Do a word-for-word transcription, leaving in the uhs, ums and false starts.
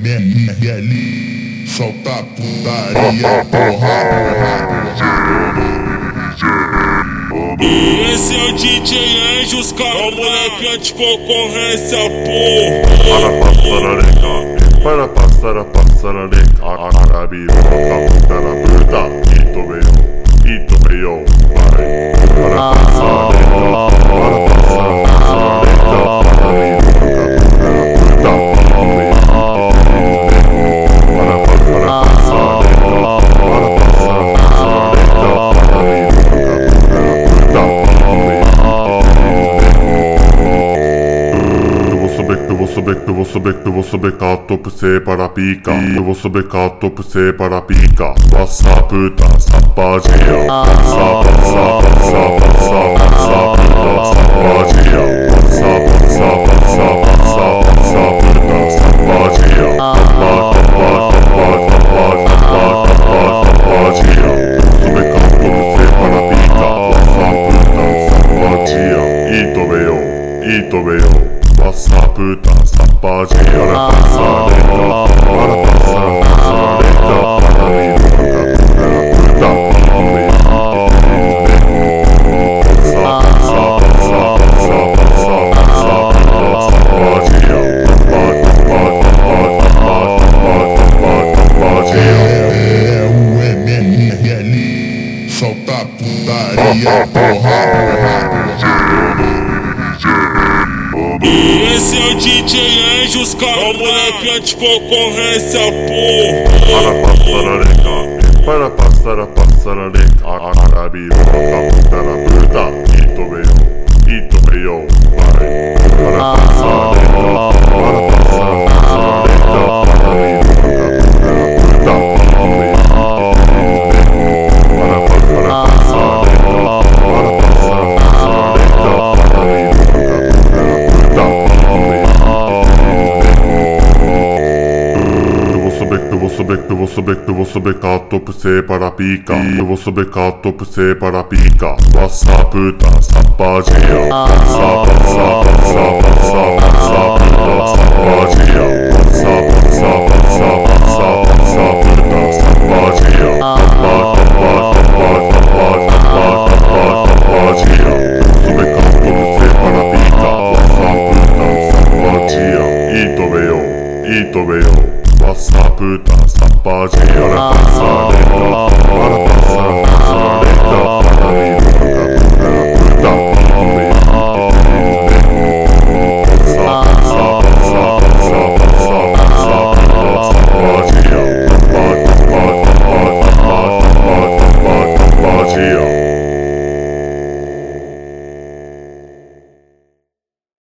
M L, solta a putaria, porra. Esse é o D J Anjos, cara, o moleque anti-concorrência, porra. Para passar a passar a leca, árabe, boca, na puta, e tomei, e tomei, vai. Para passar a leca, para passar a passar a leca, árabe, boca, na puta, e tomei, para passar a passar a leca, para passar a passar a leca, árabe, boca, na puta, eu vou saber que eu vou saber que eu vou saber que eu vou saber que tô por ser para pica. Eu vou saber que tô por ser para pica. Passa puta, sapadia. Passa, passa, passa, passa, passa puta, sapadia. Passa, passa, passa, passa, passa puta, sapadia. Tapa, tapa, tapa, tapa, tapa, tapa, tapadia. Eu vou saber que tô por ser para pica. Passa puta, sapadia. E tomei, e tomei. Passa puta, sapadia. Para passar leca, para passar, passar leca, para mim, puta, puta, homem, passa, passa, passa, passa, passa, passa, puta, sapadia. Tapa, tapa, tapa, tapa, tapa, tapa, tapadia. É o M L, solta a putaria, porra. Esse é o D J Anjos, cara, o moleque anti-concorrência, porra. Para passar a leca, para passar a passar a leca, árabe, boca, na puta, e tomei, e tomei, vai. Para passar a leca, para passar a passar a leca, árabe, boca, na puta, e tomei, para passar a passar a leca, para passar a passar a leca, árabe, eu vou saber que eu vou saber que eu vou saber que tô por ser para pica. Eu vou saber que tô por ser para pica. Passa puta, sapadia. Passa, passa, passa, passa, passa puta, sapadia. Passa, passa, passa, passa, passa puta, sapadia. Tapa, tapa, tapa, tapa, tapa, tapa, tapadia. Eu vou saber que tô por ser para pica. Passa puta, sapadia. E tomei, e tomei. Passa puta, sapadia. Para passar leca, para passar, passar leca, para mim.